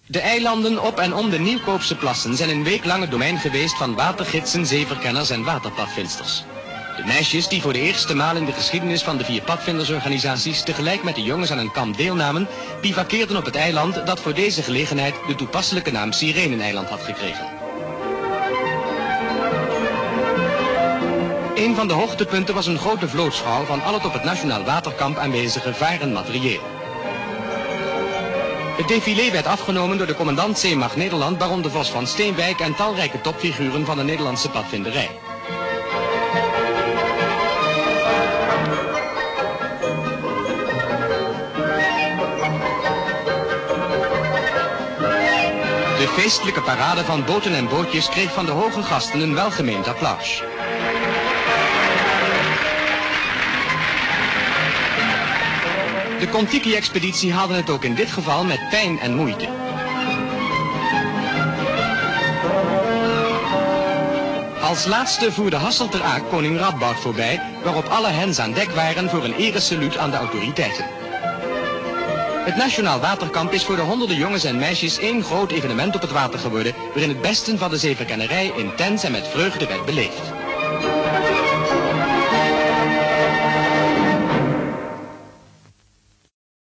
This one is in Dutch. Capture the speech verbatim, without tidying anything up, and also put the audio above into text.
De eilanden op en om de Nieuwkoopse plassen zijn een week lang het domein geweest van watergidsen, zeeverkenners en waterpadvindsters. De meisjes die voor de eerste maal in de geschiedenis van de vier padvindersorganisaties tegelijk met de jongens aan een kamp deelnamen, bivakkeerden op het eiland dat voor deze gelegenheid de toepasselijke naam Sireneneiland had gekregen. Een van de hoogtepunten was een grote vlootschouw van al het op het Nationaal Waterkamp aanwezige varen materieel. Het défilé werd afgenomen door de commandant Zeemacht Nederland, baron de Vos van Steenwijk en talrijke topfiguren van de Nederlandse padvinderij. De feestelijke parade van boten en bootjes kreeg van de hoge gasten een welgemeend applaus. De Kon-Tiki-expeditie haalde het ook in dit geval met pijn en moeite. Als laatste voerde Hasselt ter Aak koning Radboud voorbij, waarop alle hens aan dek waren voor een eresaluut aan de autoriteiten. Het Nationaal Waterkamp is voor de honderden jongens en meisjes één groot evenement op het water geworden, waarin het beste van de zeeverkennerij intens en met vreugde werd beleefd.